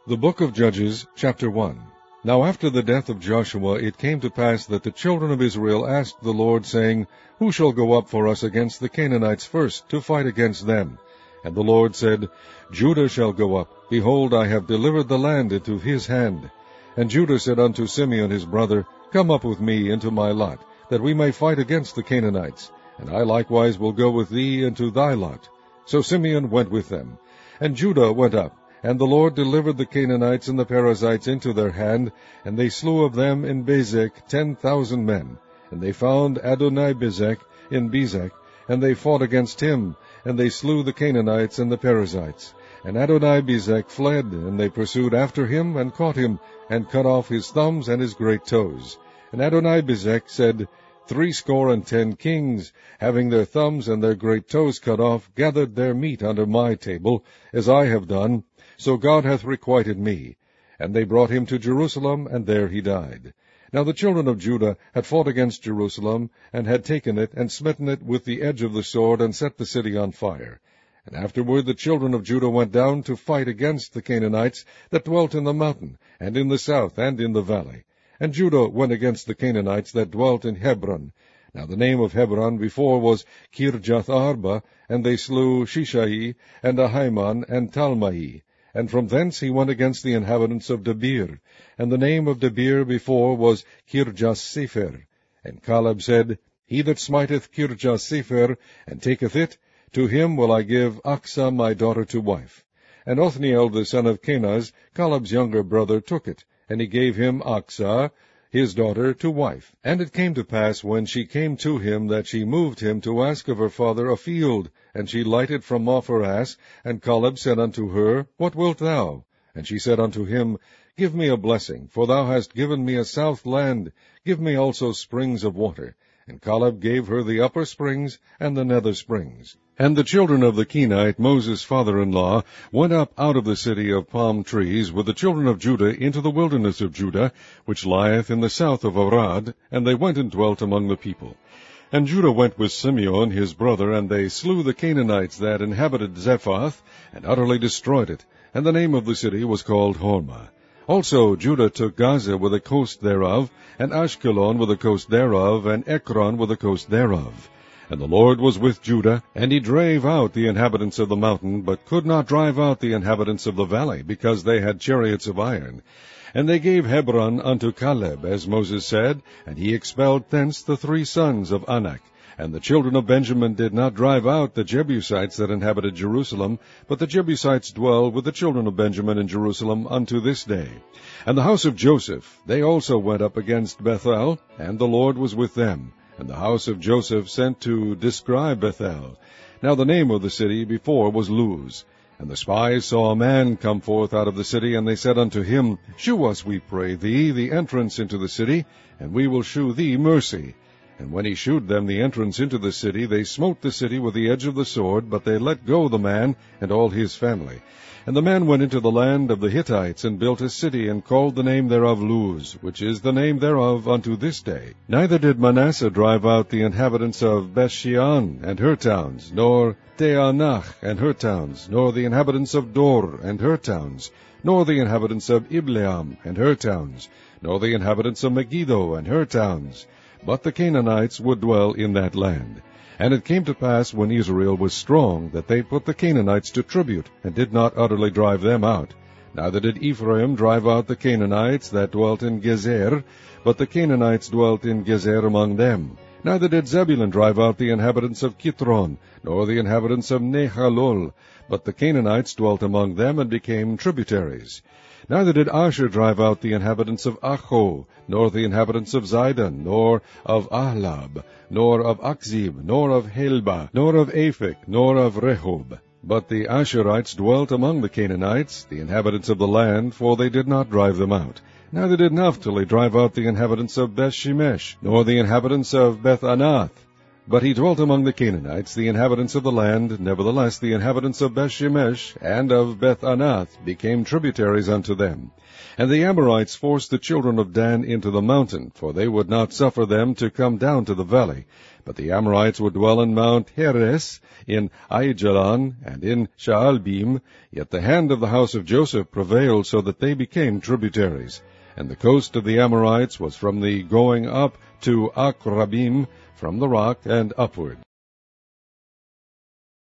The Book of Judges, chapter 1. Now after the death of Joshua it came to pass that the children of Israel asked the Lord, saying, Who shall go up for us against the Canaanites first, to fight against them? And the Lord said, Judah shall go up. Behold, I have delivered the land into his hand. And Judah said unto Simeon his brother, Come up with me into my lot, that we may fight against the Canaanites. And I likewise will go with thee into thy lot. So Simeon went with them. And Judah went up. And the Lord delivered the Canaanites and the Perizzites into their hand, and they slew of them in Bezek 10,000 men. And they found Adonibezek in Bezek, and they fought against him, and they slew the Canaanites and the Perizzites. And Adonibezek fled, and they pursued after him, and caught him, and cut off his thumbs and his great toes. And Adonibezek said, 70 kings, having their thumbs and their great toes cut off, gathered their meat under my table, as I have done. So God hath requited me. And they brought him to Jerusalem, and there he died. Now the children of Judah had fought against Jerusalem, and had taken it, and smitten it with the edge of the sword, and set the city on fire. And afterward the children of Judah went down to fight against the Canaanites that dwelt in the mountain, and in the south, and in the valley. And Judah went against the Canaanites that dwelt in Hebron. Now the name of Hebron before was Kirjath-arba, and they slew Shishai, and Ahiman, and Talmai. And from thence he went against the inhabitants of Debir. And the name of Debir before was Kirjath-sepher. And Caleb said, He that smiteth Kirjath-sepher, and taketh it, to him will I give Achsah my daughter to wife. And Othniel the son of Kenaz, Caleb's younger brother, took it, and he gave him Achsah, his daughter, to wife. And it came to pass, when she came to him, that she moved him to ask of her father a field. And she lighted from off her ass, and Caleb said unto her, What wilt thou? And she said unto him, Give me a blessing, for thou hast given me a south land. Give me also springs of water. And Caleb gave her the upper springs and the nether springs. And the children of the Kenite, Moses' father-in-law, went up out of the city of palm trees with the children of Judah into the wilderness of Judah, which lieth in the south of Arad, and they went and dwelt among the people. And Judah went with Simeon his brother, and they slew the Canaanites that inhabited Zephath, and utterly destroyed it, and the name of the city was called Hormah. Also Judah took Gaza with the coast thereof, and Ashkelon with the coast thereof, and Ekron with the coast thereof. And the Lord was with Judah, and he drave out the inhabitants of the mountain, but could not drive out the inhabitants of the valley, because they had chariots of iron. And they gave Hebron unto Caleb, as Moses said, and he expelled thence the 3 sons of Anak. And the children of Benjamin did not drive out the Jebusites that inhabited Jerusalem, but the Jebusites dwell with the children of Benjamin in Jerusalem unto this day. And the house of Joseph, they also went up against Bethel, and the Lord was with them. And the house of Joseph sent to describe Bethel. Now the name of the city before was Luz. And the spies saw a man come forth out of the city, and they said unto him, Shew us, we pray thee, the entrance into the city, and we will shew thee mercy. And when he shewed them the entrance into the city, they smote the city with the edge of the sword, but they let go the man and all his family. And the man went into the land of the Hittites, and built a city, and called the name thereof Luz, which is the name thereof unto this day. Neither did Manasseh drive out the inhabitants of Bethshean and her towns, nor Teanach and her towns, nor the inhabitants of Dor and her towns, nor the inhabitants of Ibleam and her towns, nor the inhabitants of Megiddo and her towns. But the Canaanites would dwell in that land. And it came to pass, when Israel was strong, that they put the Canaanites to tribute, and did not utterly drive them out. Neither did Ephraim drive out the Canaanites that dwelt in Gezer, but the Canaanites dwelt in Gezer among them. Neither did Zebulun drive out the inhabitants of Kitron, nor the inhabitants of Nehalol, but the Canaanites dwelt among them, and became tributaries. Neither did Asher drive out the inhabitants of Acho, nor the inhabitants of Zidon, nor of Ahlab, nor of Achzib, nor of Helba, nor of Aphek, nor of Rehob. But the Asherites dwelt among the Canaanites, the inhabitants of the land, for they did not drive them out. Neither did Naphtali drive out the inhabitants of Bethshemesh, nor the inhabitants of Bethanath, But he dwelt among the Canaanites, the inhabitants of the land. Nevertheless the inhabitants of Bethshemesh and of Beth-anath became tributaries unto them. And the Amorites forced the children of Dan into the mountain, for they would not suffer them to come down to the valley. But the Amorites would dwell in Mount Heres, in Aijalon, and in Shaalbim. Yet the hand of the house of Joseph prevailed, so that they became tributaries. And the coast of the Amorites was from the going up to Akrabim, from the rock and upward.